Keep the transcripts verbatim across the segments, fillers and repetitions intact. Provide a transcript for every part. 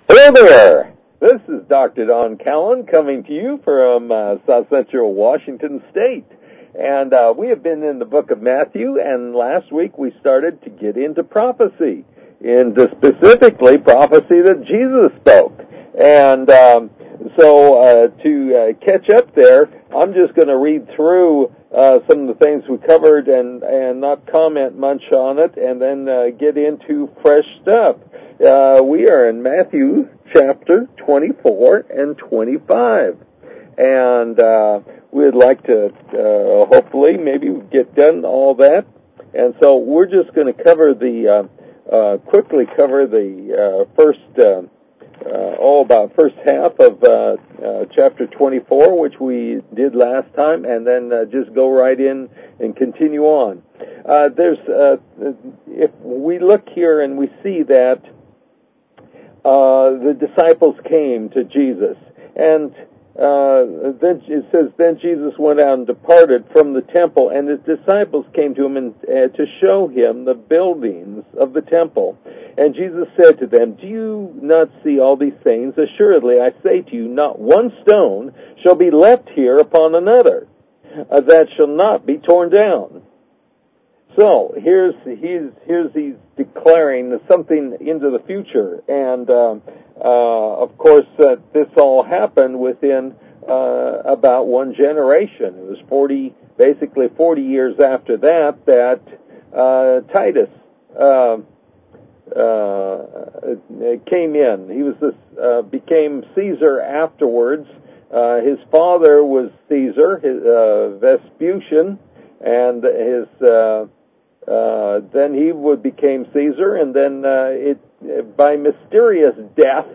Hello there! This is Doctor Don Callan coming to you from uh, South Central Washington State. And uh, we have been in the book of Matthew, and last week we started to get into prophecy, into specifically prophecy that Jesus spoke. And um, so uh, to uh, catch up there, I'm just going to read through uh, some of the things we covered and, and not comment much on it, and then uh, get into fresh stuff. Uh, we are in Matthew chapter twenty-four and twenty-five. And uh, we'd like to uh, hopefully maybe get done all that. And so we're just going to cover the, uh, uh, quickly cover the uh, first, uh, uh, all about first half of uh, uh, chapter twenty-four, which we did last time, and then uh, just go right in and continue on. Uh, there's, uh, if we look here and we see that Uh, the disciples came to Jesus, and uh, then it says, then Jesus went out and departed from the temple, and his disciples came to him and, uh, to show him the buildings of the temple. And Jesus said to them, do you not see all these things? Assuredly, I say to you, not one stone shall be left here upon another, uh, that shall not be torn down. So here's he's here's he's declaring something into the future, and uh, uh, of course uh, this all happened within uh, about one generation. It was forty, basically forty years after that that uh, Titus uh, uh, came in. He was this uh, became Caesar afterwards. Uh, his father was Caesar, his, uh, Vespucian, and his. Uh, Uh, then he would became Caesar, and then uh, it by mysterious death,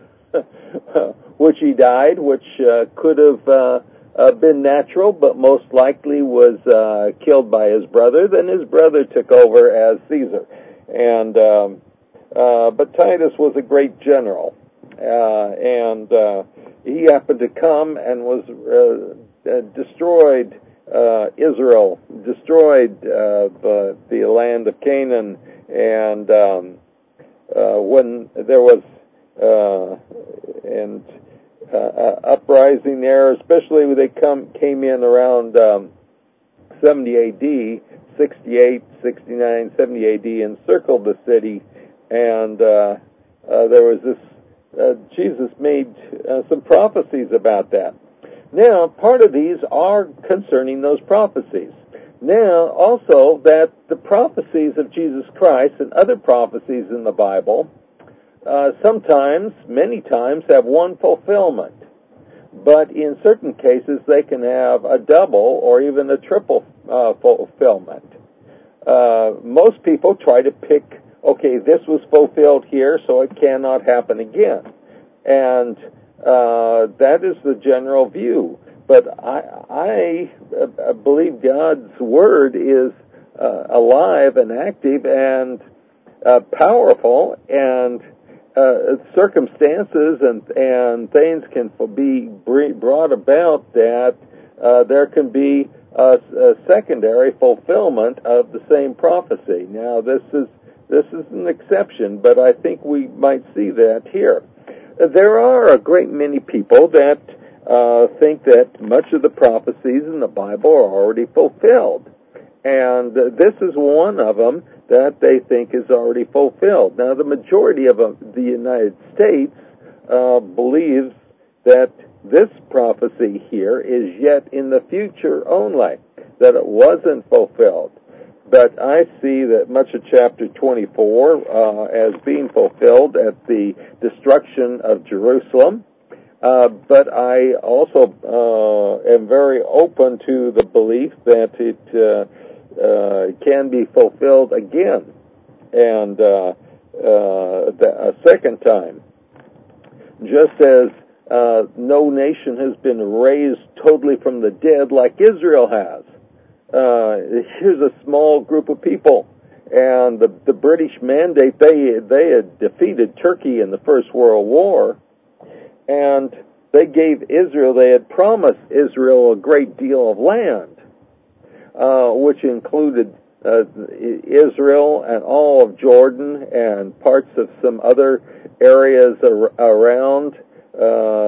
which he died, which uh, could have uh, uh, been natural, but most likely was uh, killed by his brother. Then his brother took over as Caesar, and um, uh, but Titus was a great general, uh, and uh, he happened to come and was uh, uh, destroyed. Uh, Israel destroyed uh, the, the land of Canaan, and um, uh, when there was uh, and uh, uprising there, especially when they come came in around um, seventy A D, sixty-eight, sixty-nine, seventy A D, encircled the city, and uh, uh, there was this. Uh, Jesus made uh, some prophecies about that. Now, part of these are concerning those prophecies. Now, also, that the prophecies of Jesus Christ and other prophecies in the Bible uh, sometimes, many times, have one fulfillment. But in certain cases, they can have a double or even a triple uh, fulfillment. Uh, most people try to pick, okay, this was fulfilled here, so it cannot happen again. And Uh, that is the general view, but I, I uh, believe God's Word is uh, alive and active and uh, powerful, and uh, circumstances and, and things can be brought about that uh, there can be a, a secondary fulfillment of the same prophecy. Now, this is this is an exception, but I think we might see that here. There are a great many people that uh, think that much of the prophecies in the Bible are already fulfilled. And uh, this is one of them that they think is already fulfilled. Now, the majority of uh, the United States uh, believes that this prophecy here is yet in the future only, that it wasn't fulfilled. But I see that much of chapter twenty-four uh, as being fulfilled at the destruction of Jerusalem. Uh, but I also uh, am very open to the belief that it uh, uh, can be fulfilled again, and uh, uh, the, a second time. Just as uh, no nation has been raised totally from the dead like Israel has. Uh, here's a small group of people, and the the British mandate, they they had defeated Turkey in the First World War, and they gave Israel, they had promised Israel a great deal of land, uh, which included uh, Israel and all of Jordan and parts of some other areas ar- around uh,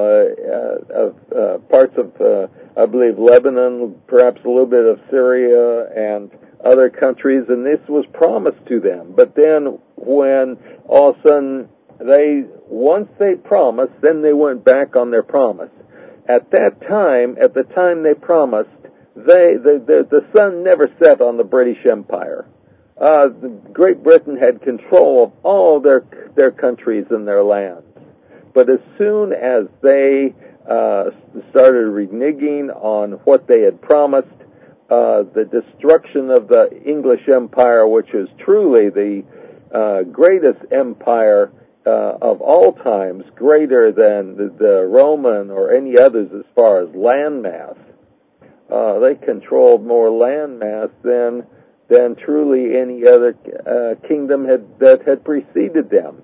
uh, uh, parts of, uh, I believe, Lebanon, perhaps a little bit of Syria and other countries, and this was promised to them. But then when all of a sudden they, once they promised, then they went back on their promise. At that time, at the time they promised, they the, the, the sun never set on the British Empire. Uh, Great Britain had control of all their their countries and their lands. But as soon as they uh, started reneging on what they had promised, uh, the destruction of the English Empire, which is truly the uh, greatest empire uh, of all times, greater than the, the Roman or any others as far as landmass. Uh, they controlled more landmass than than truly any other uh, kingdom had that had preceded them.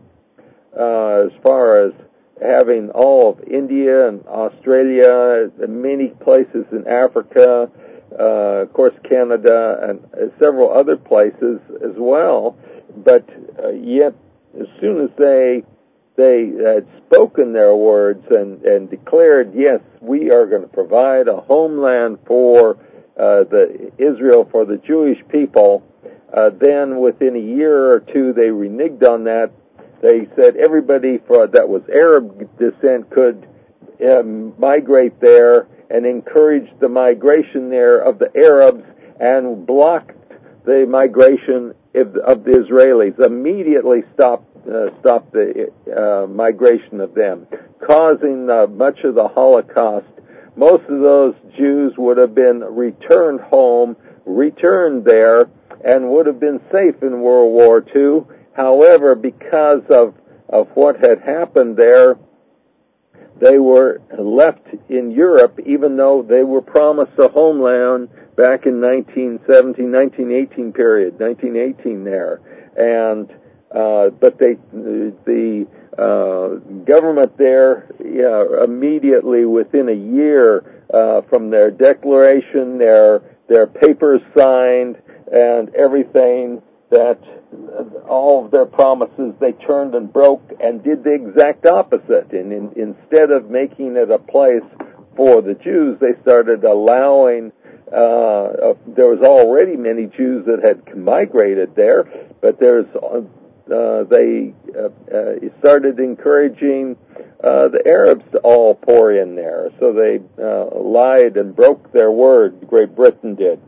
Uh, as far as having all of India and Australia, many places in Africa, uh, of course Canada, and uh, several other places as well. But uh, yet, as soon as they they had spoken their words and, and declared, yes, we are going to provide a homeland for uh, the Israel, for the Jewish people, uh, then within a year or two they reneged on that. They said everybody for, that was Arab descent could um, migrate there, and encouraged the migration there of the Arabs, and blocked the migration of, of the Israelis. Immediately stopped uh, stopped the uh, migration of them, causing uh, much of the Holocaust. Most of those Jews would have been returned home, returned there, and would have been safe in World War Two. However, because of, of what had happened there, they were left in Europe, even though they were promised a homeland back in nineteen seventeen, nineteen eighteen period, nineteen eighteen there. And, uh, but they, the, uh, government there, yeah, immediately within a year, uh, from their declaration, their, their papers signed, and everything, that all of their promises they turned and broke and did the exact opposite. And in, instead of making it a place for the Jews, they started allowing, uh, uh, there was already many Jews that had migrated there, but there's, uh, they uh, uh, started encouraging uh, the Arabs to all pour in there. So they uh, lied and broke their word, Great Britain did.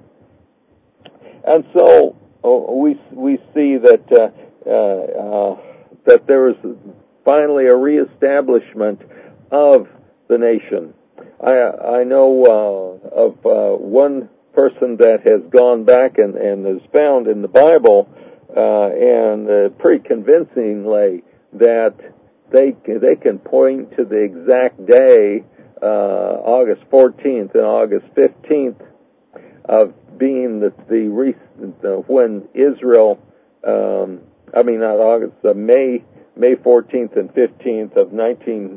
And so Oh, we we see that uh, uh, uh, that there is finally a reestablishment of the nation. I I know uh, of uh, one person that has gone back and, and is found in the Bible, uh, and uh, pretty convincingly that they they can point to the exact day, uh, August fourteenth and August fifteenth, of being the the recent uh, when Israel, um, I mean not August, uh, May May fourteenth and fifteenth of nineteen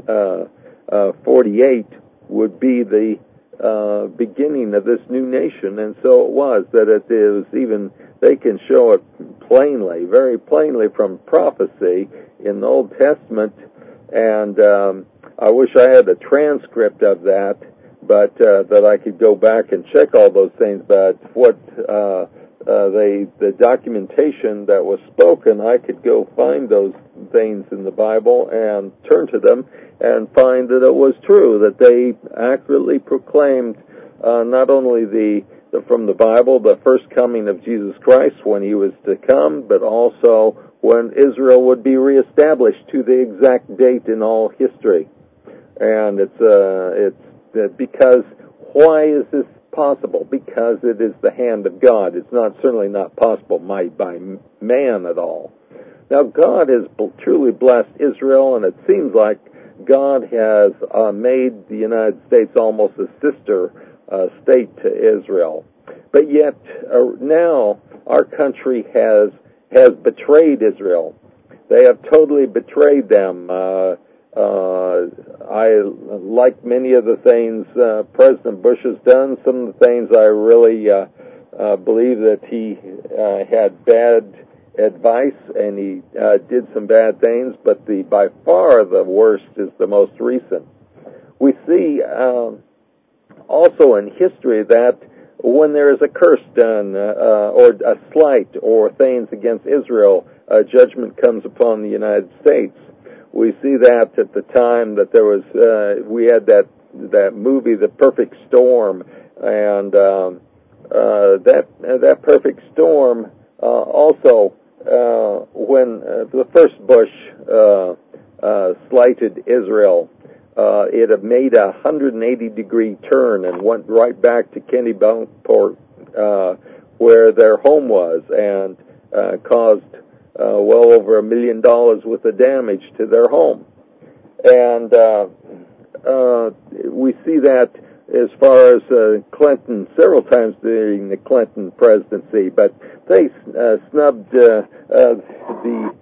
forty-eight would be the uh, beginning of this new nation, and so it was that it is even they can show it plainly, very plainly from prophecy in the Old Testament, and um, I wish I had a transcript of that. But uh, that I could go back and check all those things. But what uh, uh, they, the documentation that was spoken, I could go find those things in the Bible and turn to them and find that it was true, that they accurately proclaimed uh, not only the, the from the Bible the first coming of Jesus Christ when he was to come, but also when Israel would be reestablished to the exact date in all history. And it's uh, it's because why is this possible? Because it is the hand of God. It's not certainly not possible by, by man at all. Now, God has truly blessed Israel, and it seems like God has uh, made the United States almost a sister uh, state to Israel. But yet, uh, now our country has has betrayed Israel. They have totally betrayed them. Uh, Uh, I like many of the things uh, President Bush has done. Some of the things I really uh, uh, believe that he uh, had bad advice, and he uh, did some bad things, but the by far the worst is the most recent. We see um, also in history that when there is a curse done, uh, or a slight, or things against Israel, uh, judgment comes upon the United States. We see that at the time that there was, uh, we had that that movie, The Perfect Storm, and um, uh, that uh, that Perfect Storm uh, also, uh, when uh, the first Bush uh, uh, slighted Israel, uh, it had made a one hundred eighty degree turn and went right back to Kennebunkport, uh, where their home was, and uh, caused uh, well over a million dollars worth of damage to their home. And uh, uh, we see that as far as uh, Clinton several times during the Clinton presidency, but they uh, snubbed uh, uh, the.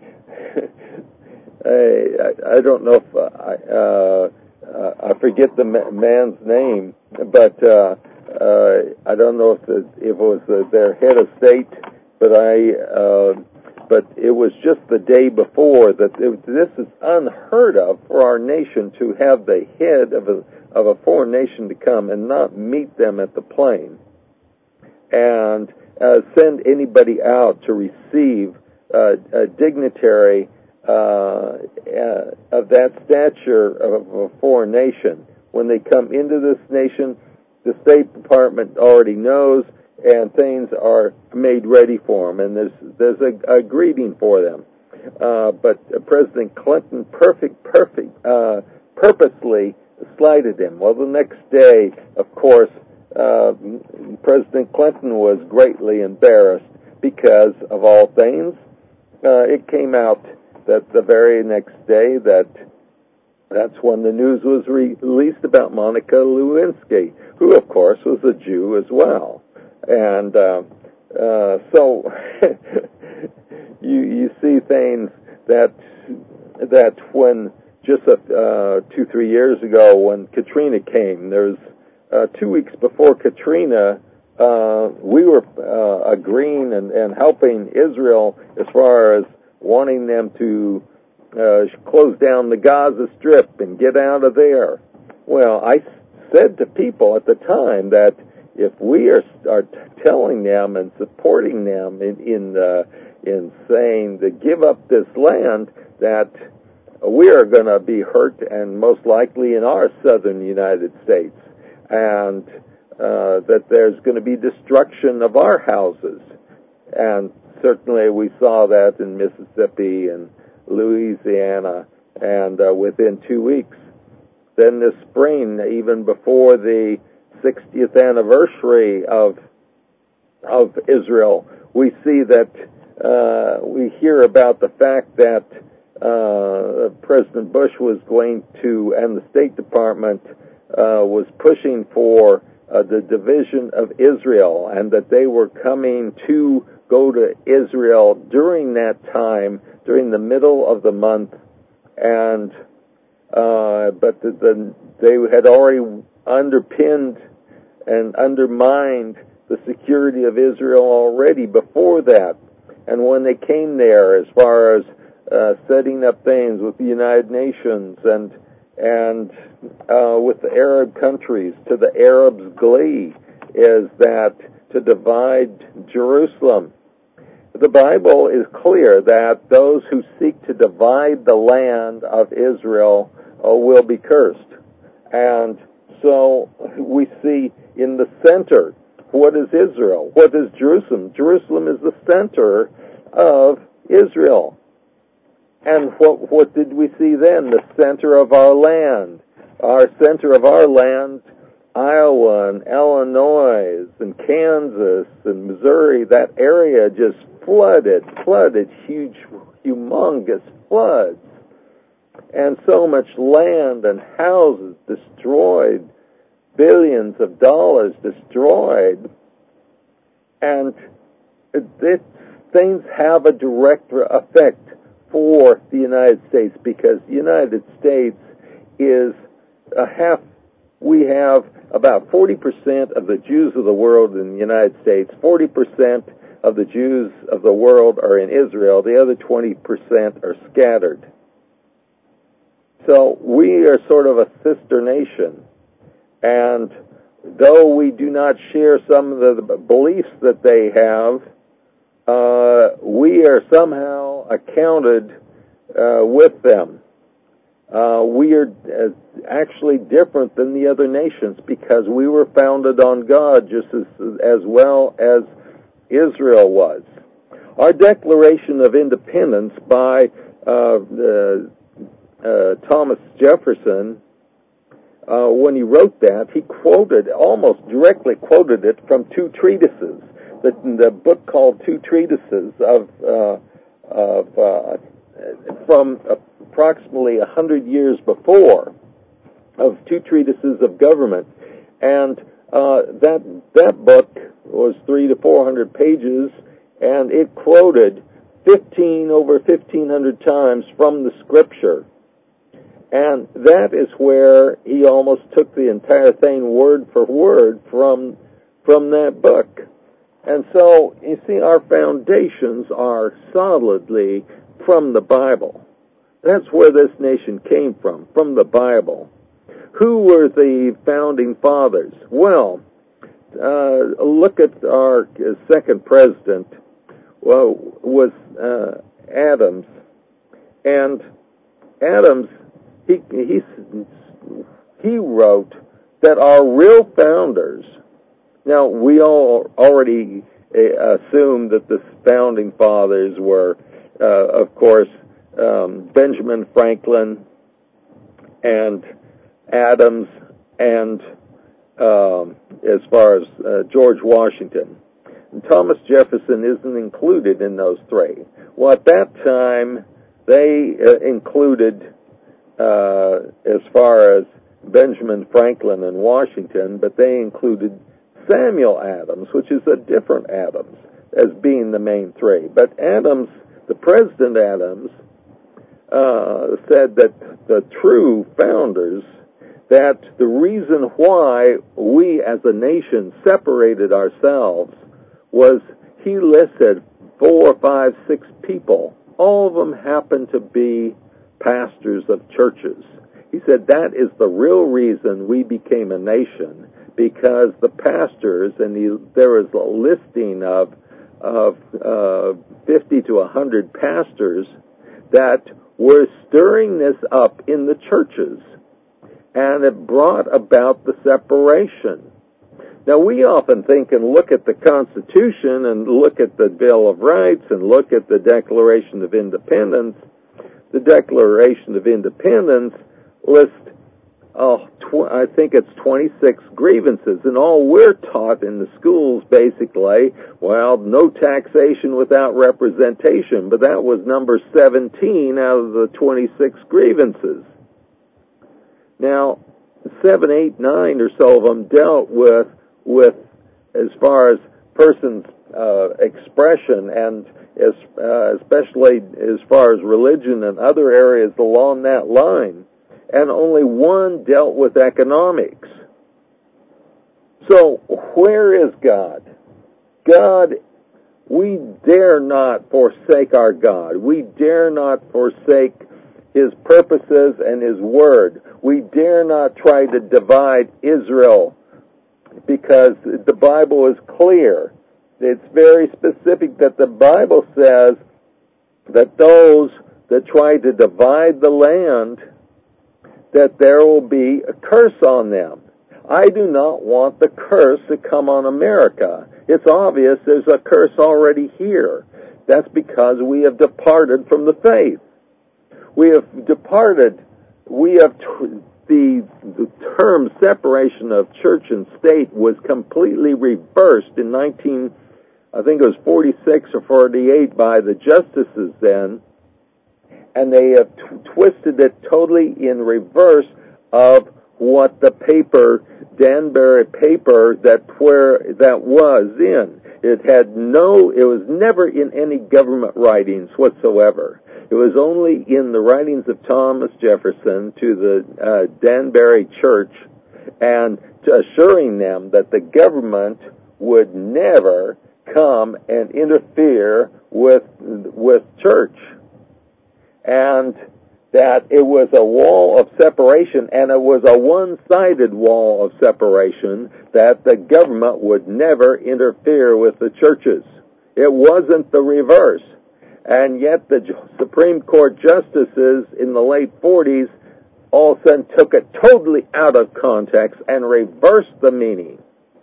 I, I don't know if I, uh, uh, I forget the man's name, but uh, uh, I don't know if, the, if it was the, their head of state, but I. Uh, But it was just the day before that it, this is unheard of for our nation to have the head of a of a foreign nation to come and not meet them at the plane, and uh, send anybody out to receive uh, a dignitary uh, uh, of that stature of a foreign nation. When they come into this nation, the State Department already knows, and things are made ready for them, and there's there's a, a greeting for them. Uh, but uh, President Clinton perfect, perfect, uh, purposely slighted him. Well, the next day, of course, uh, President Clinton was greatly embarrassed because, of all things, uh, it came out that the very next day that that's when the news was released about Monica Lewinsky, who, of course, was a Jew as well. And uh, uh, so you you see things that that when just a, uh, two three years ago when Katrina came, there's uh, two weeks before Katrina, uh, we were uh, agreeing and, and helping Israel as far as wanting them to uh, close down the Gaza Strip and get out of there. Well, I said to people at the time that if we are, are telling them and supporting them in in, uh, in saying to give up this land, that we are going to be hurt, and most likely in our southern United States, and uh, that there's going to be destruction of our houses. And certainly we saw that in Mississippi and Louisiana, and uh, within two weeks. Then this spring, even before the sixtieth anniversary of of Israel, we see that uh, we hear about the fact that uh, President Bush was going to, and the State Department uh, was pushing for uh, the division of Israel, and that they were coming to go to Israel during that time, during the middle of the month, and uh, but the, the, they had already underpinned and undermined the security of Israel already before that. And when they came there, as far as uh, setting up things with the United Nations and and uh, with the Arab countries, to the Arabs' glee, is that to divide Jerusalem. The Bible is clear that those who seek to divide the land of Israel uh, will be cursed. And so we see in the center, what is Israel? What is Jerusalem? Jerusalem is the center of Israel. And what what did we see then? The center of our land. Our center of our land, Iowa and Illinois and Kansas and Missouri, that area just flooded, flooded, huge, humongous floods. And so much land and houses destroyed, billions of dollars destroyed. And it, it, things have a direct effect for the United States, because the United States is a half, we have about forty percent of the Jews of the world in the United States, forty percent of the Jews of the world are in Israel. The other twenty percent are scattered. So we are sort of a sister nation. And though we do not share some of the beliefs that they have, uh, we are somehow accounted uh, with them. Uh, we are uh, actually different than the other nations because we were founded on God just as, as well as Israel was. Our Declaration of Independence by uh, uh, uh, Thomas Jefferson, uh, when he wrote that, he quoted, almost directly quoted it from two treatises, the, the book called Two Treatises of, uh, of uh, from approximately a hundred years before, of Two Treatises of Government. And uh, that that book was three to four hundred pages, and it quoted fifteen over fifteen hundred times from the Scripture. And that is where he almost took the entire thing word for word from from that book. And so, you see, our foundations are solidly from the Bible. That's where this nation came from, from the Bible. Who were the founding fathers? Well, uh, look at our second president, well, was uh, Adams. And Adams, he, he, he wrote that our real founders, now we all already uh, assume that the founding fathers were, uh, of course, um, Benjamin Franklin and Adams, and um, as far as uh, George Washington. And Thomas Jefferson isn't included in those three. Well, at that time, they uh, included, uh, as far as Benjamin Franklin and Washington, but they included Samuel Adams, which is a different Adams, as being the main three. But Adams, the President Adams, uh, said that the true founders, that the reason why we as a nation separated ourselves was he listed four, five, six people. All of them happened to be pastors of churches. He said that is the real reason we became a nation, because the pastors, and he, there is a listing of, of uh, fifty to one hundred pastors that were stirring this up in the churches, and it brought about the separation. Now, we often think and look at the Constitution and look at the Bill of Rights and look at the Declaration of Independence. The Declaration of Independence lists, oh, tw- I think it's twenty-six grievances, and all we're taught in the schools, basically, well, no taxation without representation, but that was number seventeen out of the twenty-six grievances. Now, seven, eight, nine or so of them dealt with, with as far as persons' uh, expression, and as, uh, especially as far as religion and other areas along that line. And only one dealt with economics. So, where is God? God, we dare not forsake our God. We dare not forsake His purposes and His word. We dare not try to divide Israel, because the Bible is clear. It's very specific that the Bible says that those that try to divide the land, that there will be a curse on them. I do not want the curse to come on America. It's obvious there's a curse already here. That's because we have departed from the faith. We have departed. We have t- the the term separation of church and state was completely reversed in nineteen, I think it was forty-six or forty-eight, by the justices then. And they have t- twisted it totally in reverse of what the paper, Danbury paper, that where that was in. It had no, it was never in any government writings whatsoever. It was only in the writings of Thomas Jefferson to the uh, Danbury Church, and assuring them that the government would never come and interfere with with church, and that it was a wall of separation, and it was a one-sided wall of separation, that the government would never interfere with the churches. It wasn't the reverse. And yet the Supreme Court justices in the late forties all of a sudden took it totally out of context and reversed the meaning.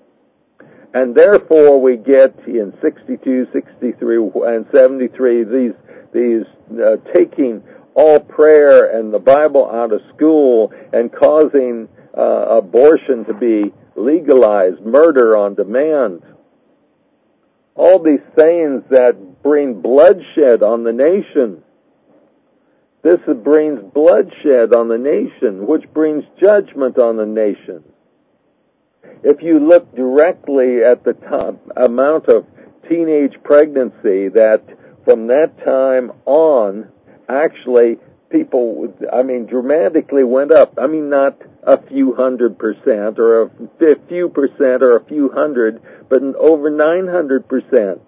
And therefore we get in sixty-two, sixty-three, and seventy-three these, these uh, taking all prayer and the Bible out of school and causing uh, abortion to be legalized, murder on demand. All these things that bring bloodshed on the nation. This brings bloodshed on the nation, which brings judgment on the nation. If you look directly at the top amount of teenage pregnancy, that from that time on, actually, people, I mean, dramatically went up. I mean, not a few hundred percent or a few percent or a few hundred, but over nine hundred percent.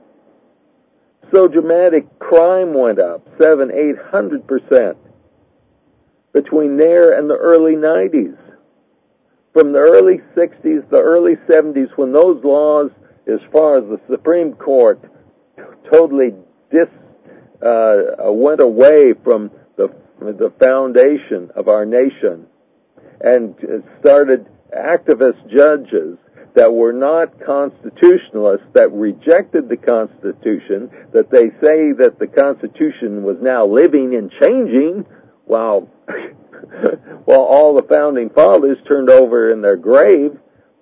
So dramatic, crime went up seven, eight hundred percent between there and the early nineties. From the early sixties, the early seventies, when those laws, as far as the Supreme Court, totally dis uh, went away from the the foundation of our nation, and started activist judges that were not constitutionalists, that rejected the Constitution, that they say that the Constitution was now living and changing, while, while all the founding fathers turned over in their grave,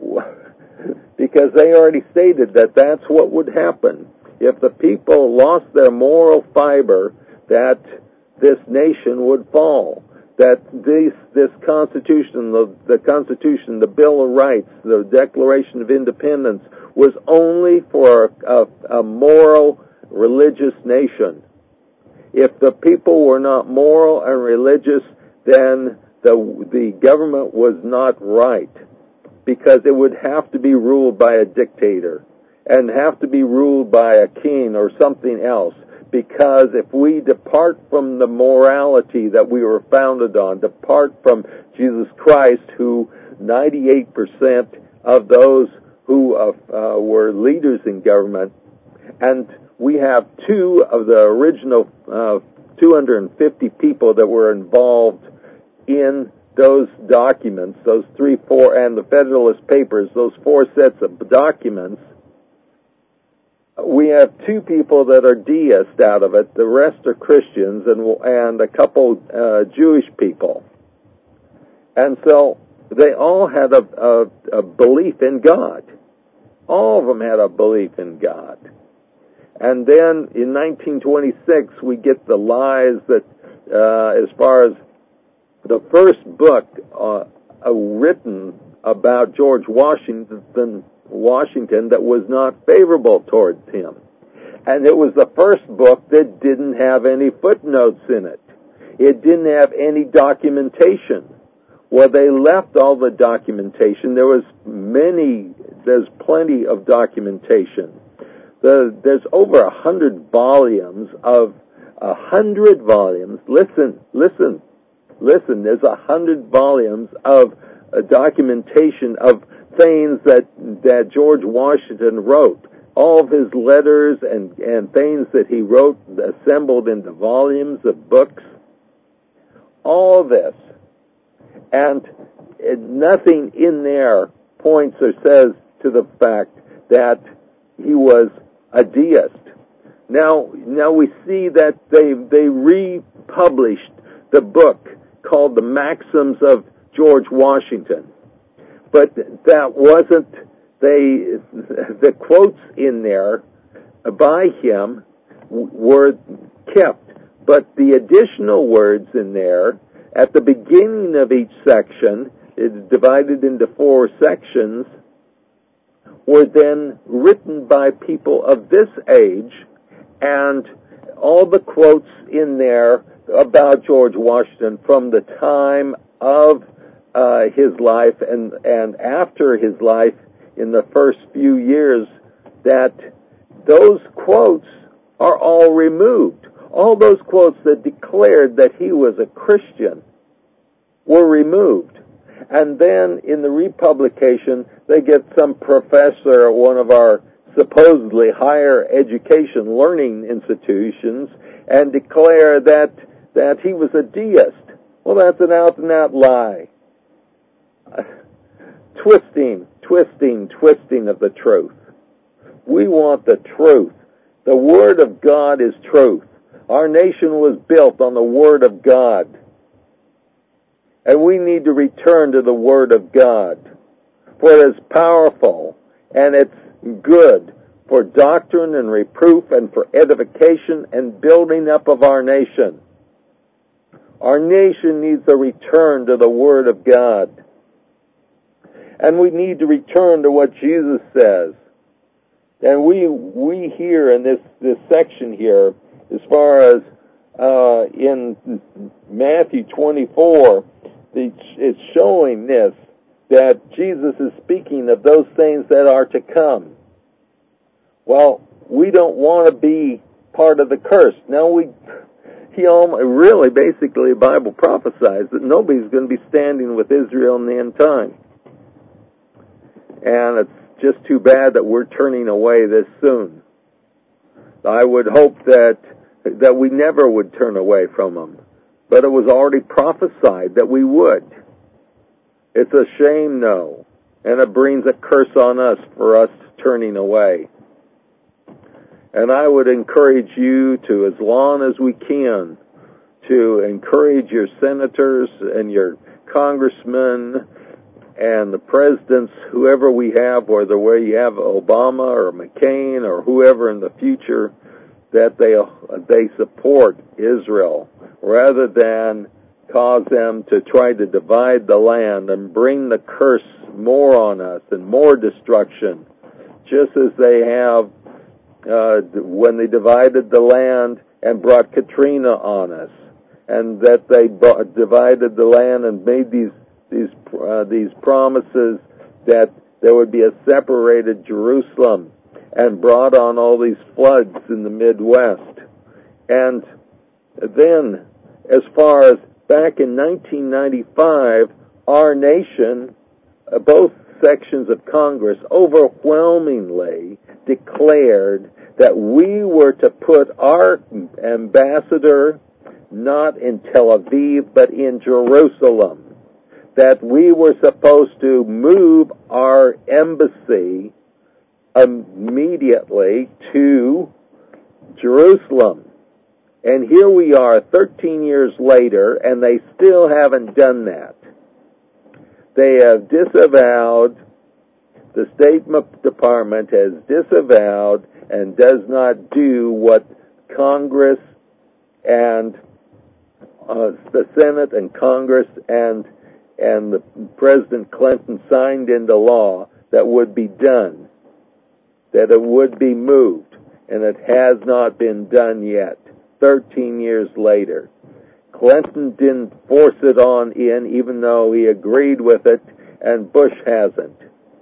because they already stated that that's what would happen. If the people lost their moral fiber, that this nation would fall. That this this Constitution, the, the Constitution, the Bill of Rights, the Declaration of Independence, was only for a, a, a moral, religious nation. If the people were not moral and religious, then the the government was not right, because it would have to be ruled by a dictator and have to be ruled by a king or something else. Because if we depart from the morality that we were founded on, depart from Jesus Christ, who ninety-eight percent of those who uh, uh, were leaders in government, and we have two of the original uh, two hundred fifty people that were involved in those documents, those three, four, and the Federalist Papers, those four sets of documents. We have two people that are deists out of it. The rest are Christians, and and a couple uh, Jewish people. And so they all had a, a, a belief in God. All of them had a belief in God. And then in nineteen twenty-six, we get the lies that, uh, as far as the first book uh, uh, written about George Washington, Washington that was not favorable towards him. And it was the first book that didn't have any footnotes in it. It didn't have any documentation. Well, they left all the documentation. There was many, there's plenty of documentation. The, there's over a hundred volumes of, a hundred volumes, listen, listen, listen, there's a hundred volumes of uh, documentation of things that that George Washington wrote, all of his letters and, and things that he wrote assembled into volumes of books, all this. And it, nothing in there points or says to the fact that he was a deist. Now, now we see that they they republished the book called The Maxims of George Washington. But that wasn't, they, the quotes in there by him were kept. But the additional words in there, at the beginning of each section, it's divided into four sections, were then written by people of this age, and all the quotes in there about George Washington from the time of Uh, his life and, and after his life in the first few years, that those quotes are all removed. All those quotes that declared that he was a Christian were removed. And then in the republication, they get some professor at one of our supposedly higher education learning institutions and declare that, that he was a deist. Well, that's an out-and-out lie. Uh, twisting, twisting, twisting of the truth. We want the truth. The Word of God is truth. Our nation was built on the Word of God. And we need to return to the Word of God. For it is powerful and it's good for doctrine and reproof and for edification and building up of our nation. Our nation needs a return to the Word of God. And we need to return to what Jesus says. And we we hear in this, this section here, as far as uh, in Matthew twenty-four, it's showing this, that Jesus is speaking of those things that are to come. Well, we don't want to be part of the curse. Now, we, he almost, really, basically, the Bible prophesies that nobody's going to be standing with Israel in the end time. And it's just too bad that we're turning away this soon. I would hope that that we never would turn away from them. But it was already prophesied that we would. It's a shame, no. And it brings a curse on us for us turning away. And I would encourage you to, as long as we can, to encourage your senators and your congressmen and the presidents, whoever we have, whether we have Obama or McCain or whoever in the future, that they they support Israel rather than cause them to try to divide the land and bring the curse more on us and more destruction, just as they have uh, when they divided the land and brought Katrina on us, and that they brought, divided the land and made these these uh, these promises that there would be a separated Jerusalem, and brought on all these floods in the Midwest. And then, as far as back in nineteen ninety-five, our nation, uh, both sections of Congress overwhelmingly declared that we were to put our ambassador not in Tel Aviv, but in Jerusalem. That we were supposed to move our embassy immediately to Jerusalem. And here we are thirteen years later, and they still haven't done that. They have disavowed, the State Department has disavowed and does not do what Congress and uh, the Senate and Congress and and the President Clinton signed into law that would be done, that it would be moved, and it has not been done yet, thirteen years later. Clinton didn't force it on in, even though he agreed with it, and Bush hasn't.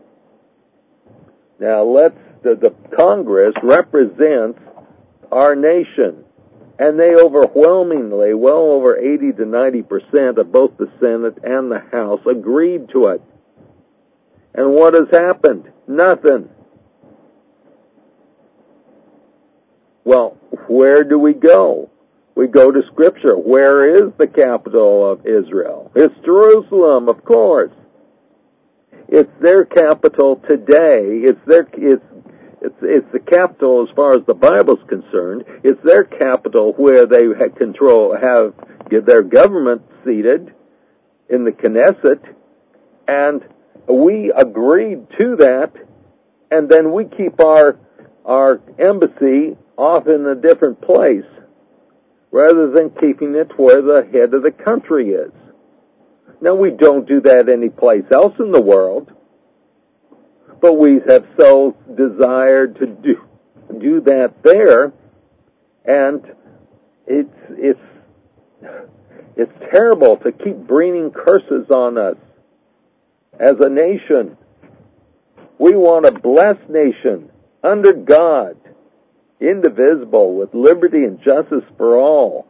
Now, let's, the, the Congress represents our nation, and they overwhelmingly, well over eighty to ninety percent of both the Senate and the House agreed to it. And what has happened? Nothing. Well, where do we go? We go to Scripture. Where is the capital of Israel? It's Jerusalem, of course. It's their capital today. It's their it's it's it's the capital as far as the Bible's concerned. It's their capital where they have control, have their government seated in the Knesset, and we agreed to that, and then we keep our our embassy off in a different place, rather than keeping it where the head of the country is. Now, we don't do that anyplace else in the world, but we have so desired to do do that there, and it's it's it's terrible to keep bringing curses on us as a nation. We want a blessed nation under God, indivisible, with liberty and justice for all.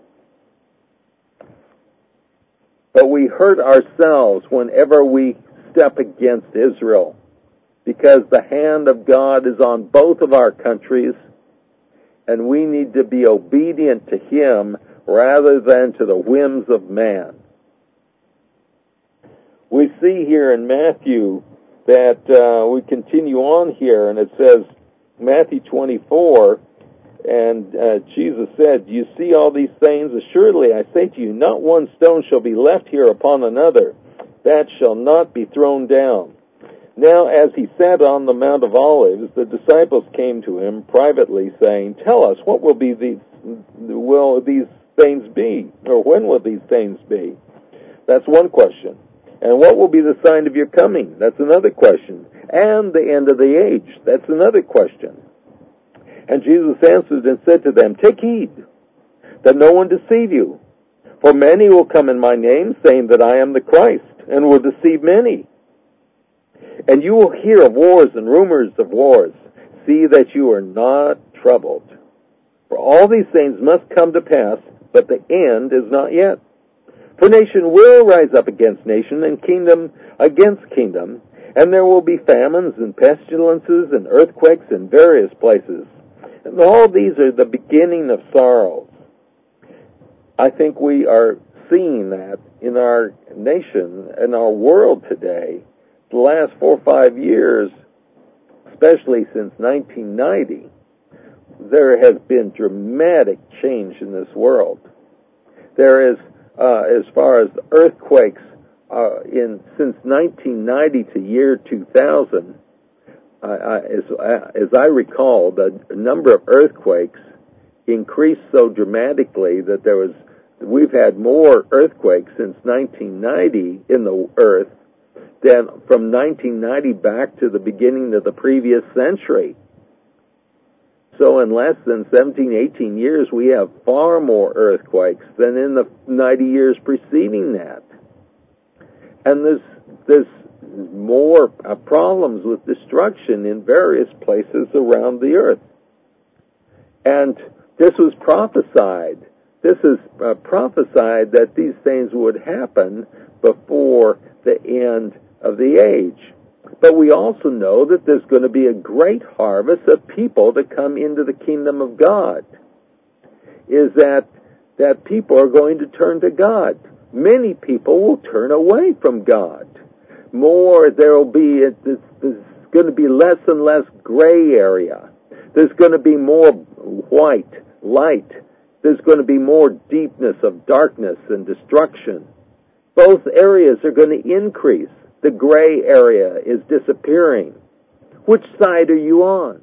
But we hurt ourselves whenever we step against Israel, because the hand of God is on both of our countries, and we need to be obedient to Him rather than to the whims of man. We see here in Matthew that uh, we continue on here, and it says, Matthew twenty-four, and uh, Jesus said, "You see all these things? Assuredly, I say to you, not one stone shall be left here upon another, that shall not be thrown down." Now, as he sat on the Mount of Olives, the disciples came to him privately, saying, "Tell us, what will be these, will these things be? Or when will these things be?" That's one question. "And what will be the sign of your coming?" That's another question. "And the end of the age?" That's another question. And Jesus answered and said to them, "Take heed that no one deceive you. For many will come in my name, saying that I am the Christ, and will deceive many. And you will hear of wars and rumors of wars. See that you are not troubled. For all these things must come to pass, but the end is not yet. For nation will rise up against nation, and kingdom against kingdom, and there will be famines and pestilences and earthquakes in various places. And all these are the beginning of sorrows." I think we are seeing that in our nation, in our world today. The last four or five years, especially since nineteen ninety, there has been dramatic change in this world. There is, uh, as far as earthquakes, uh, in since nineteen ninety to year two thousand, uh, uh, as, uh, as I recall, the number of earthquakes increased so dramatically that there was, we've had more earthquakes since nineteen ninety in the earth than from nineteen ninety back to the beginning of the previous century. So in less than seventeen, eighteen years, we have far more earthquakes than in the ninety years preceding that. And there's, there's more uh, problems with destruction in various places around the earth. And this was prophesied. This is uh, prophesied that these things would happen before the end of the age. But we also know that there's going to be a great harvest of people to come into the kingdom of God. Is that that people are going to turn to God. Many people will turn away from God. More, there will be, there's going to be less and less gray area. There's going to be more white, light. There's going to be more deepness of darkness and destruction. Both areas are going to increase. The gray area is disappearing. Which side are you on?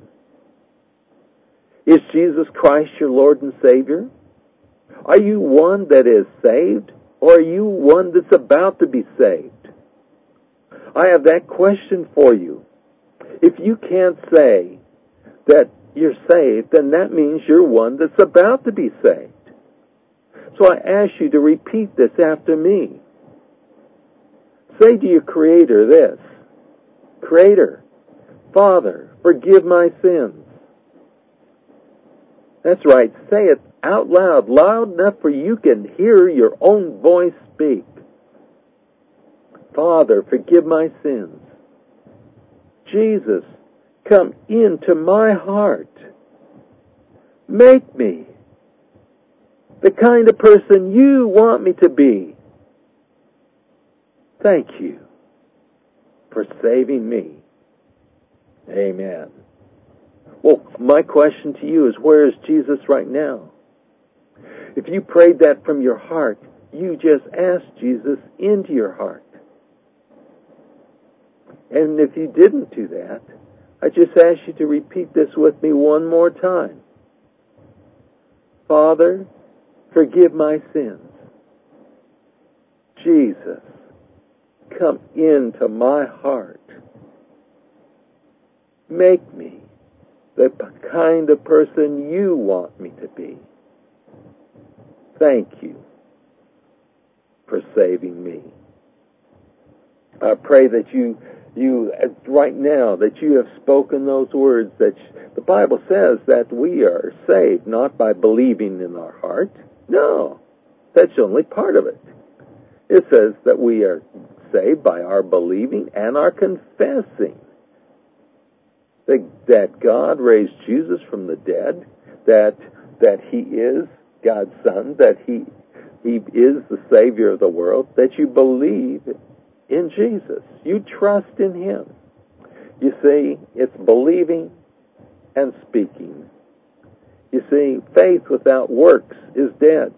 Is Jesus Christ your Lord and Savior? Are you one that is saved, or are you one that's about to be saved? I have that question for you. If you can't say that you're saved, then that means you're one that's about to be saved. So I ask you to repeat this after me. Say to your Creator this: Creator, Father, forgive my sins. That's right. Say it out loud, loud enough for you can hear your own voice speak. Father, forgive my sins. Jesus, come into my heart. Make me the kind of person you want me to be. Thank you for saving me. Amen. Well, my question to you is, where is Jesus right now? If you prayed that from your heart, you just asked Jesus into your heart. And if you didn't do that, I just ask you to repeat this with me one more time. Father, forgive my sins. Jesus, come into my heart. Make me the kind of person you want me to be. Thank you for saving me. I pray that you you right now that you have spoken those words. That the Bible says that we are saved not by believing in our heart. No, that's only part of it. It says that we are saved by our believing and our confessing that, that God raised Jesus from the dead, that that He is God's Son, that He He is the Savior of the world, that you believe in Jesus. You trust in Him. You see, it's believing and speaking. You see, faith without works is dead.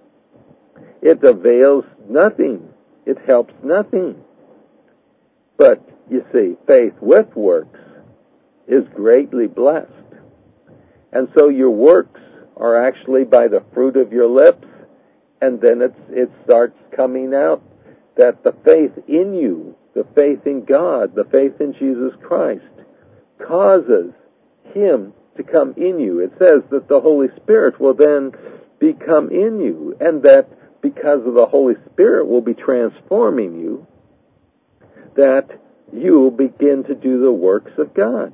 It avails nothing. It helps nothing. But, you see, faith with works is greatly blessed. And so your works are actually by the fruit of your lips, and then it's, it starts coming out that the faith in you, the faith in God, the faith in Jesus Christ, causes Him to come in you. It says that the Holy Spirit will then become in you, and that because of the Holy Spirit will be transforming you, that you will begin to do the works of God.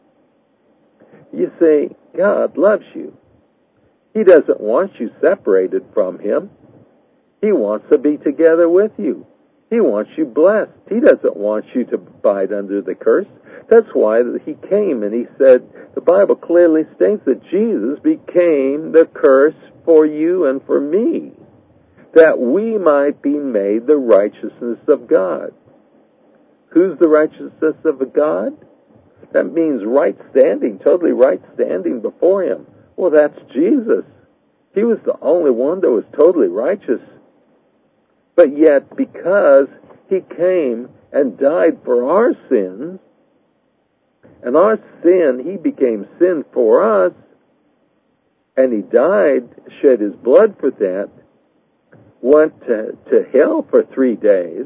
You see, God loves you. He doesn't want you separated from Him. He wants to be together with you. He wants you blessed. He doesn't want you to abide under the curse. That's why He came and He said, the Bible clearly states that Jesus became the curse for you and for me, that we might be made the righteousness of God. Who's the righteousness of God? That means right standing, totally right standing before Him. Well, that's Jesus. He was the only one that was totally righteous. But yet, because He came and died for our sins, and our sin, He became sin for us, and He died, shed His blood for that, went to, to hell for three days,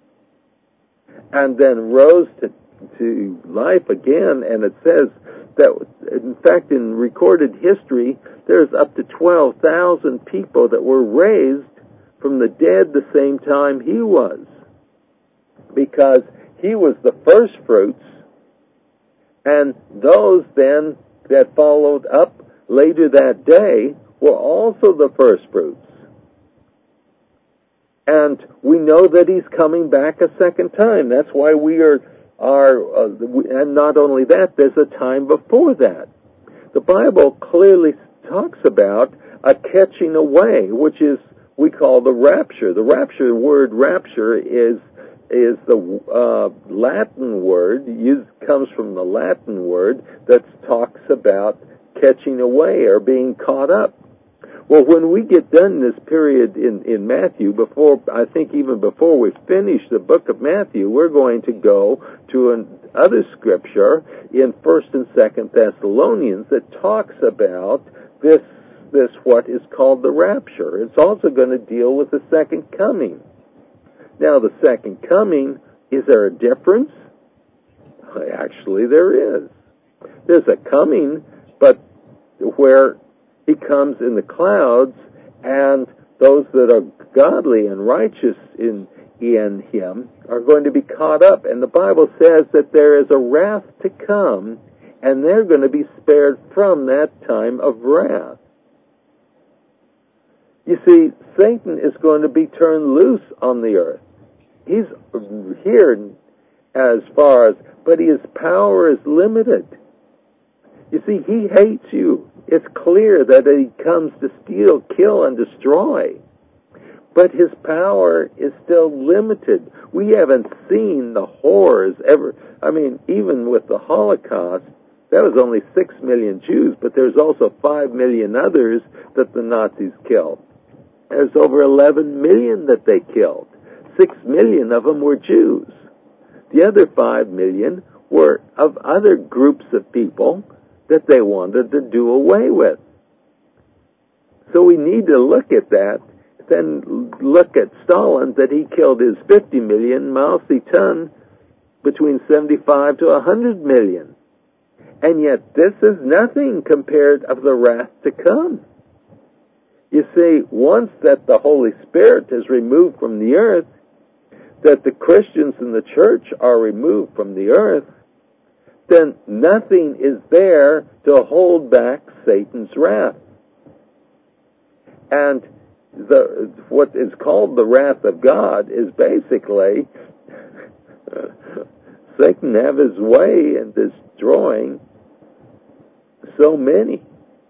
and then rose to, to life again. And it says that, in fact, in recorded history, there's up to twelve thousand people that were raised from the dead the same time He was, because He was the first fruits, and those then that followed up later that day were also the first fruits. And we know that He's coming back a second time. That's why we are, are uh, and not only that, there's a time before that. The Bible clearly talks about a catching away, which is, we call the rapture. The rapture, word rapture is is the uh, Latin word, used, comes from the Latin word that talks about catching away or being caught up. Well, when we get done this period in, in Matthew, before, I think even before we finish the book of Matthew, we're going to go to another scripture in First and Second Thessalonians that talks about this, this what is called the rapture. It's also going to deal with the second coming. Now, the second coming, is there a difference? Actually, there is. There's a coming, but where He comes in the clouds, and those that are godly and righteous in, in Him are going to be caught up. And the Bible says that there is a wrath to come, and they're going to be spared from that time of wrath. You see, Satan is going to be turned loose on the earth. He's here as far as, but his power is limited. You see, he hates you. It's clear that he comes to steal, kill, and destroy. But his power is still limited. We haven't seen the horrors ever. I mean, even with the Holocaust, that was only six million Jews, but there's also five million others that the Nazis killed. There's over eleven million that they killed. Six million of them were Jews. The other five million were of other groups of people that they wanted to do away with. So we need to look at that, then look at Stalin, that he killed his fifty million, Mao Zedong between seventy-five to one hundred million. And yet this is nothing compared of the wrath to come. You see, once that the Holy Spirit is removed from the earth, that the Christians in the church are removed from the earth, then nothing is there to hold back Satan's wrath. And the what is called the wrath of God is basically Satan have his way in destroying so many.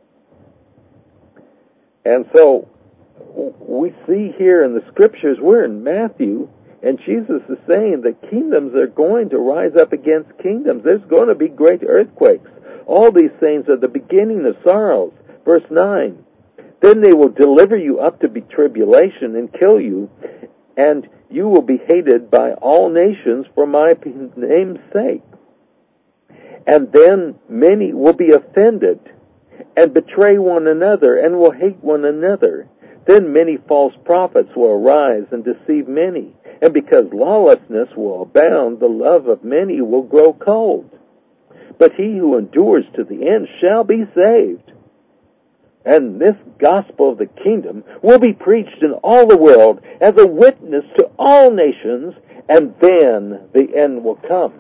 And so we see here in the scriptures, we're in Matthew, and Jesus is saying that kingdoms are going to rise up against kingdoms. There's going to be great earthquakes. All these things are the beginning of sorrows. Verse nine, then they will deliver you up to be tribulation and kill you, and you will be hated by all nations for my name's sake. And then many will be offended and betray one another and will hate one another. Then many false prophets will arise and deceive many. And because lawlessness will abound, the love of many will grow cold. But he who endures to the end shall be saved. And this gospel of the kingdom will be preached in all the world as a witness to all nations, and then the end will come.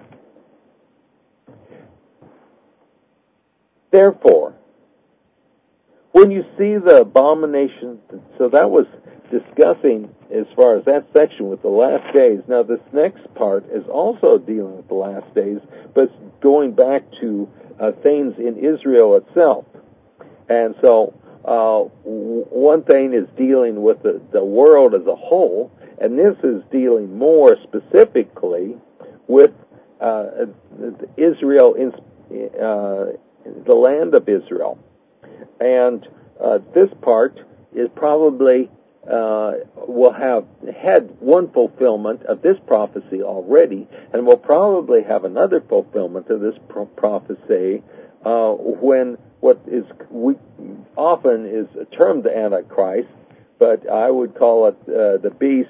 Therefore, when you see the abomination, so that was discussing as far as that section with the last days. Now this next part is also dealing with the last days, but it's going back to uh, things in Israel itself. And so uh, w- one thing is dealing with the, the world as a whole, and this is dealing more specifically with uh, Israel, in, uh, the land of Israel. And uh, this part is probably uh, will have had one fulfillment of this prophecy already, and will probably have another fulfillment of this pro- prophecy uh, when what is we, often is termed the Antichrist, but I would call it uh, the beast.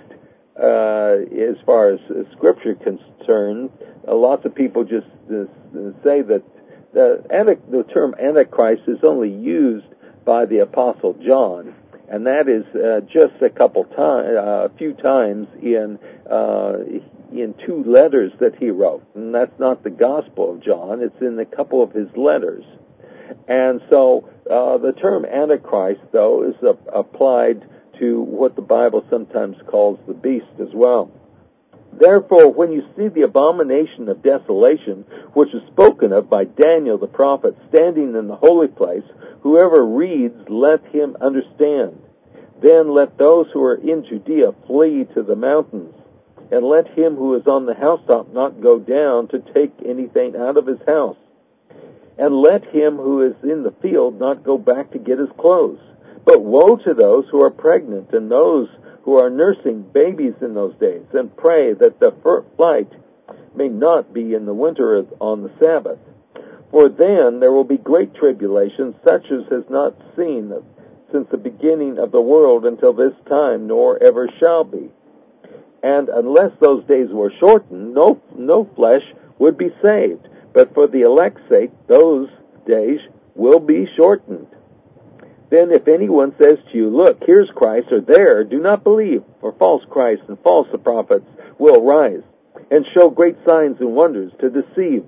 Uh, as far as uh, Scripture concerned, uh, lots of people just uh, say that the, anti- the term Antichrist is only used by the Apostle John, and that is uh, just a couple times, uh, a few times in uh, in two letters that he wrote, and that's not the Gospel of John; it's in a couple of his letters. And so uh, the term Antichrist, though, is uh, applied to what the Bible sometimes calls the beast as well. Therefore, when you see the abomination of desolation, which is spoken of by Daniel the prophet, standing in the holy place, whoever reads, let him understand. Then let those who are in Judea flee to the mountains, and let him who is on the housetop not go down to take anything out of his house. And let him who is in the field not go back to get his clothes. But woe to those who are pregnant and those who are nursing babies in those days, and pray that the flight may not be in the winter on the Sabbath. For then there will be great tribulation, such as has not seen since the beginning of the world until this time, nor ever shall be. And unless those days were shortened, no, no flesh would be saved. But for the elect's sake, those days will be shortened. Then if anyone says to you, look, here's Christ, or there, do not believe, for false Christs and false prophets will rise, and show great signs and wonders to deceive,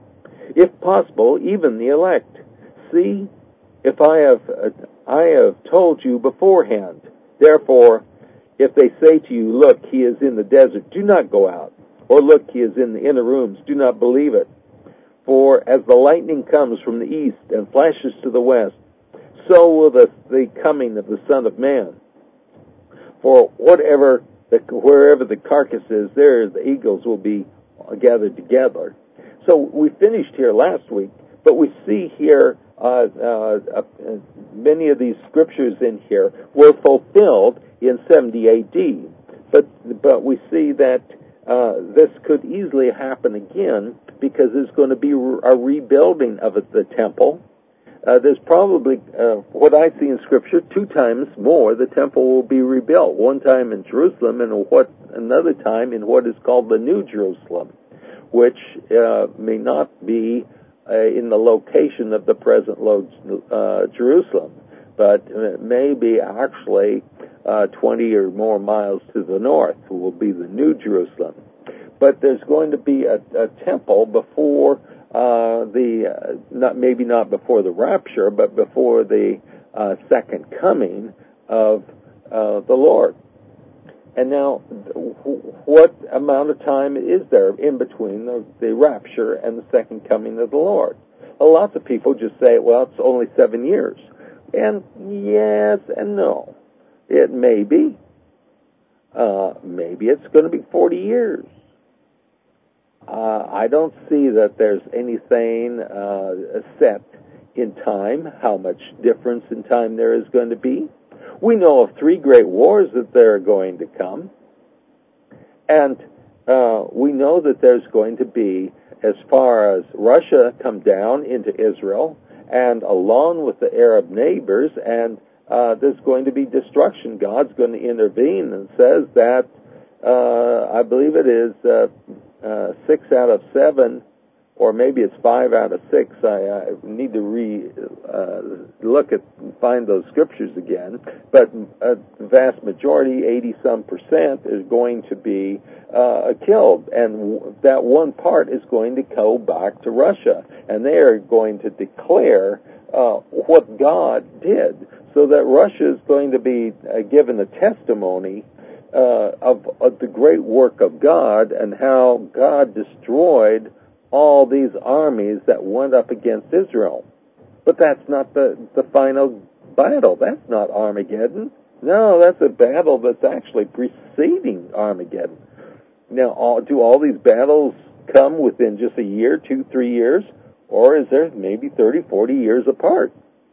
if possible, even the elect. See, if I have, uh, I have told you beforehand. Therefore, if they say to you, look, he is in the desert, do not go out. Or look, he is in the inner rooms, do not believe it. For as the lightning comes from the east and flashes to the west, so will the, the coming of the Son of Man. For whatever the, wherever the carcass is, there the eagles will be gathered together. So we finished here last week, but we see here uh, uh, uh, many of these scriptures in here were fulfilled in seventy A D. But but we see that uh, this could easily happen again, because there's going to be a rebuilding of the temple. Uh, there's probably, uh, what I see in Scripture, two times more the temple will be rebuilt. One time in Jerusalem, and what another time in what is called the New Jerusalem, which uh, may not be uh, in the location of the present lo- uh, Jerusalem, but may be actually uh, twenty or more miles to the north, who will be the New Jerusalem. But there's going to be a, a temple before uh, the, uh, not maybe not before the rapture, but before the uh, second coming of uh, the Lord. And now, what amount of time is there in between the, the rapture and the second coming of the Lord? A lot of people just say, well, it's only seven years. And yes and no. It may be. Uh, maybe it's going to be forty years. Uh, I don't see that there's anything uh, set in time, how much difference in time there is going to be. We know of three great wars that there are going to come. And uh, we know that there's going to be, as far as Russia come down into Israel, and along with the Arab neighbors, and uh, there's going to be destruction. God's going to intervene and says that, uh, I believe it is uh, uh, six out of seven, or maybe it's five out of six. I, I need to re uh, look at find those scriptures again. But a vast majority, eighty some percent, is going to be uh, killed, and w- that one part is going to go back to Russia, and they are going to declare uh, what God did, so that Russia is going to be uh, given a testimony uh, of, of the great work of God and how God destroyed all these armies that went up against Israel. But that's not the, the final battle. That's not Armageddon. No, that's a battle that's actually preceding Armageddon. Now, all, do all these battles come within just a year, two, three years? Or is there maybe thirty, forty years apart?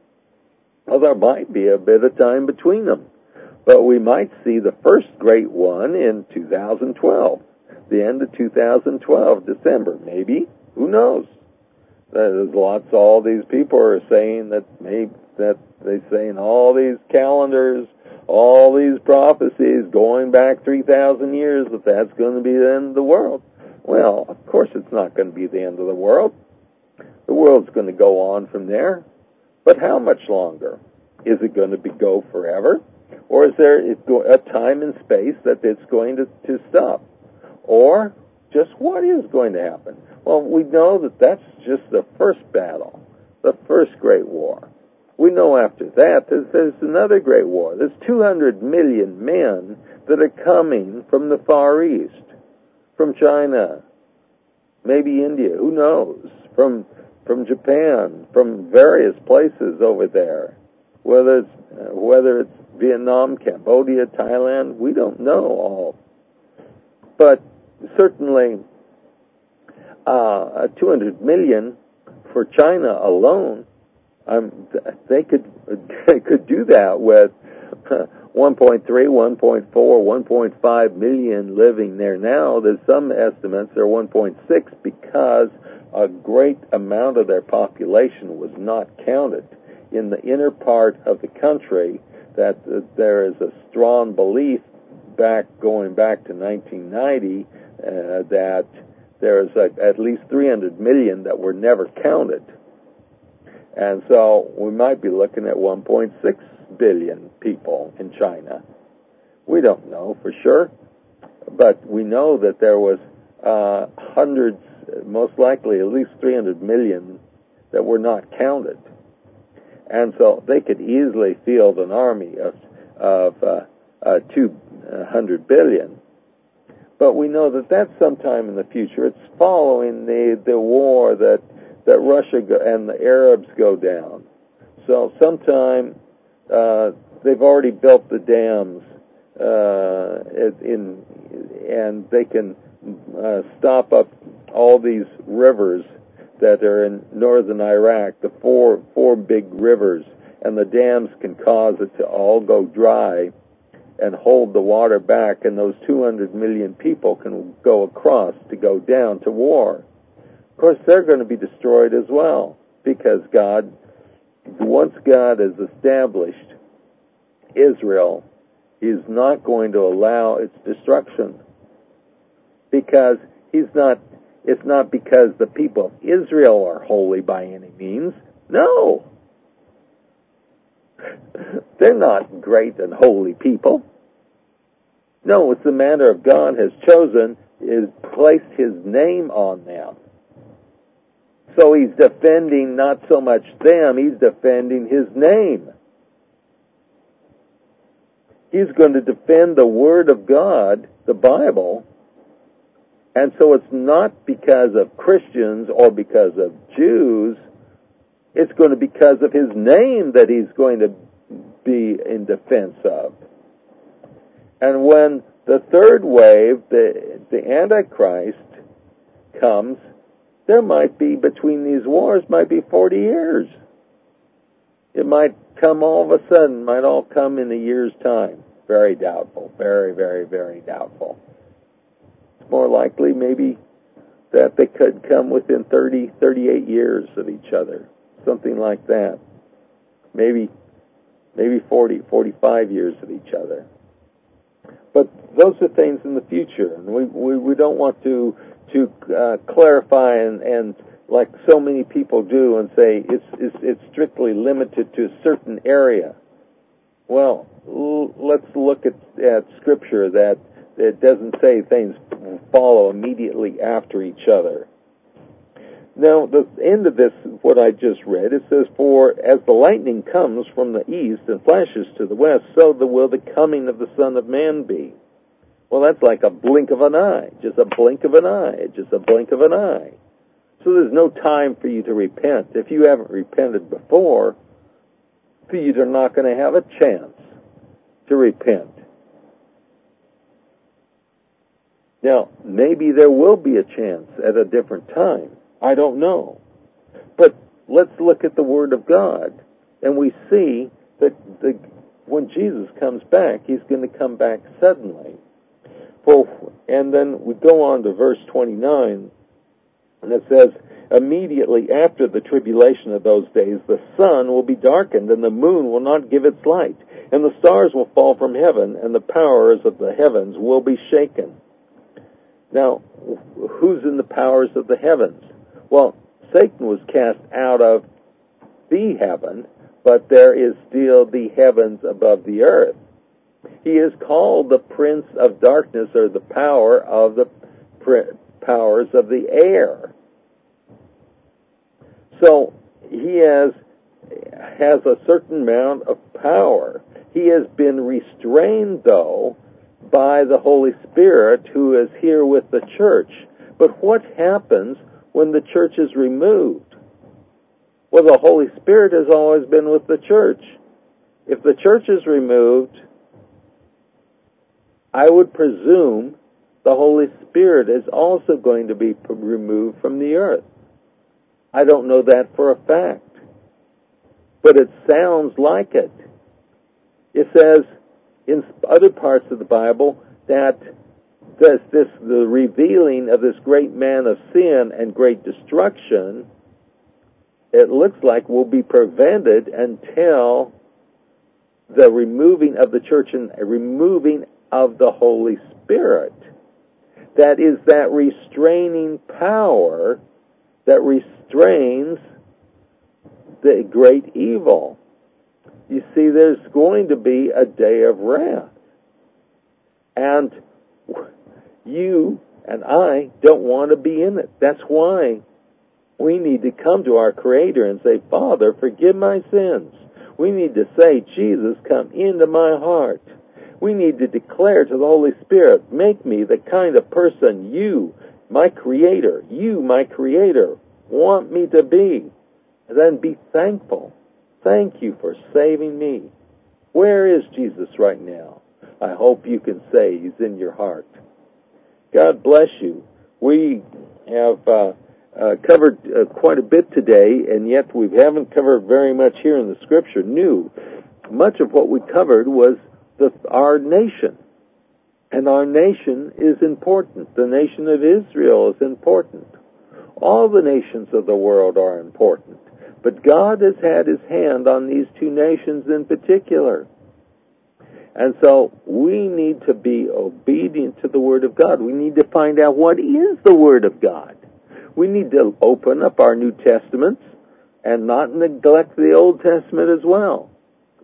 Well, there might be a bit of time between them. But we might see the first great one in two thousand twelve. The end of two thousand twelve, December, maybe. Who knows? There's lots. All these people are saying that maybe that they say in all these calendars, all these prophecies going back three thousand years, that that's going to be the end of the world. Well, of course it's not going to be the end of the world. The world's going to go on from there. But how much longer? Is it going to be go forever? Or is there a time and space that it's going to, to stop? Or just what is going to happen? Well, we know that that's just the first battle, the first great war. We know after that there's, there's another great war. There's two hundred million men that are coming from the Far East, from China, maybe India, who knows, from from Japan, from various places over there, whether it's, uh, whether it's Vietnam, Cambodia, Thailand, we don't know all. But certainly, uh, two hundred million for China alone, um, they could they could do that with one point three, one point four, one point five million living there now. There's some estimates they're one point six because a great amount of their population was not counted in the inner part of the country. That uh, there is a strong belief back going back to nineteen ninety uh, that there's a, at least three hundred million that were never counted. And so we might be looking at one point six billion people in China. We don't know for sure, but we know that there was uh, hundreds, most likely at least three hundred million that were not counted. And so they could easily field an army of, of uh, uh, two hundred billion. But we know that that's sometime in the future. It's following the, the war that, that Russia go, and the Arabs go down. So sometime uh, they've already built the dams uh, in, and they can uh, stop up all these rivers that are in northern Iraq, the four four big rivers, and the dams can cause it to all go dry and hold the water back, and those two hundred million people can go across to go down to war. Of course, they're going to be destroyed as well, because God, once God has established Israel, He's not going to allow its destruction, because He's not It's not because the people of Israel are holy by any means. No. They're not great and holy people. No, it's the manner of God has chosen, is placed his name on them. So he's defending not so much them, he's defending his name. He's going to defend the Word of God, the Bible, and so it's not because of Christians or because of Jews, it's going to be because of his name that he's going to be in defense of. And when the third wave, the, the Antichrist, comes, there might be, between these wars, might be forty years. It might come all of a sudden, might all come in a year's time. Very doubtful. Very, very, very doubtful. It's more likely maybe that they could come within thirty, thirty-eight years of each other. Something like that. Maybe, maybe forty, forty-five years of each other. But those are things in the future, and we, we, we don't want to to uh, clarify and, and like so many people do and say it's, it's it's strictly limited to a certain area. Well, l- let's look at, at Scripture that it doesn't say things follow immediately after each other. Now, the end of this, what I just read, it says, "For as the lightning comes from the east and flashes to the west, so the will the coming of the Son of Man be." Well, that's like a blink of an eye, just a blink of an eye, just a blink of an eye. So there's no time for you to repent. If you haven't repented before, you're not going to have a chance to repent. Now, maybe there will be a chance at a different time. I don't know. But let's look at the Word of God, and we see that the, when Jesus comes back, he's going to come back suddenly. For, and then we go on to verse twenty-nine, and it says, "Immediately after the tribulation of those days, the sun will be darkened, and the moon will not give its light, and the stars will fall from heaven, and the powers of the heavens will be shaken." Now, who's in the powers of the heavens? Well, Satan was cast out of the heaven, but there is still the heavens above the earth. He is called the Prince of Darkness, or the power of the powers of the air. So he has has a certain amount of power. He has been restrained, though, by the Holy Spirit, who is here with the church. But what happens when the church is removed? Well, the Holy Spirit has always been with the church. If the church is removed, I would presume the Holy Spirit is also going to be removed from the earth. I don't know that for a fact, but it sounds like it. It says in other parts of the Bible that this, this the revealing of this great man of sin and great destruction, it looks like, will be prevented until the removing of the church and removing of the Holy Spirit. That is that restraining power that restrains the great evil. You see, there's going to be a day of wrath. And you and I don't want to be in it. That's why we need to come to our Creator and say, "Father, forgive my sins." We need to say, "Jesus, come into my heart." We need to declare to the Holy Spirit, "Make me the kind of person you, my Creator, you, my Creator, want me to be." And then be thankful. Thank you for saving me. Where is Jesus right now? I hope you can say he's in your heart. God bless you. We have uh, uh, covered uh, quite a bit today, and yet we haven't covered very much here in the Scripture new. Much of what we covered was the, our nation. And our nation is important. The nation of Israel is important. All the nations of the world are important. But God has had his hand on these two nations in particular. And so we need to be obedient to the Word of God. We need to find out what is the Word of God. We need to open up our New Testaments and not neglect the Old Testament as well.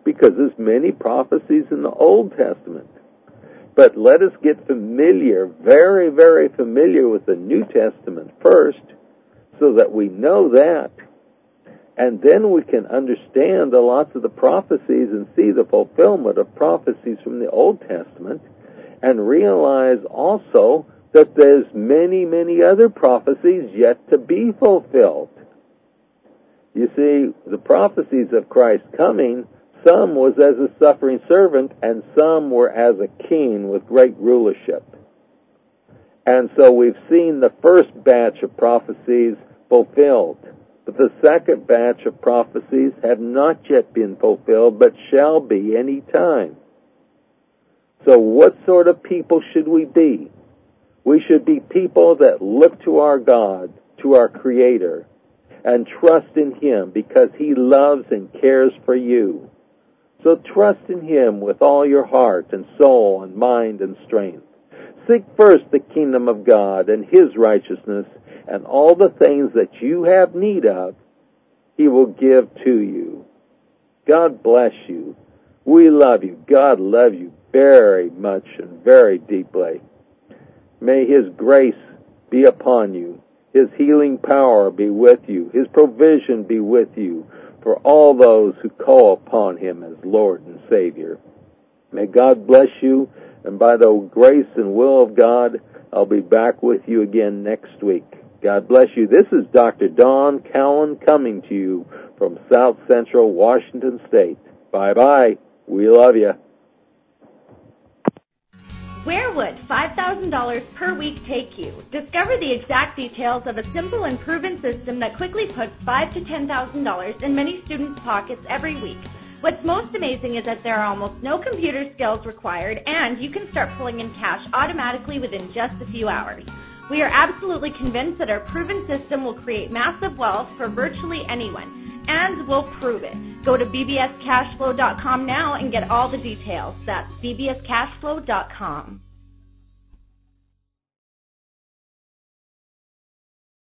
because there's many prophecies in the Old Testament. But let us get familiar, very, very familiar with the New Testament first, so that we know that. And then we can understand a lot of the prophecies and see the fulfillment of prophecies from the Old Testament, and realize also that there's many, many other prophecies yet to be fulfilled. You see, the prophecies of Christ coming, some was as a suffering servant, and some were as a king with great rulership. And so we've seen the first batch of prophecies fulfilled. But the second batch of prophecies have not yet been fulfilled, but shall be any time. So what sort of people should we be? We should be people that look to our God, to our Creator, and trust in Him because He loves and cares for you. So trust in Him with all your heart and soul and mind and strength. Seek first the kingdom of God and His righteousness, and all the things that you have need of, He will give to you. God bless you. We love you. God loves you very much and very deeply. May His grace be upon you. His healing power be with you. His provision be with you for all those who call upon Him as Lord and Savior. May God bless you, and by the grace and will of God, I'll be back with you again next week. God bless you. This is Doctor Don Cowan coming to you from South Central Washington State. Bye-bye. We love you. Where would five thousand dollars per week take you? Discover the exact details of a simple and proven system that quickly puts five thousand to ten thousand dollars in many students' pockets every week. What's most amazing is that there are almost no computer skills required, and you can start pulling in cash automatically within just a few hours. We are absolutely convinced that our proven system will create massive wealth for virtually anyone, and we'll prove it. Go to b b s cash flow dot com now and get all the details. That's b b s cash flow dot com.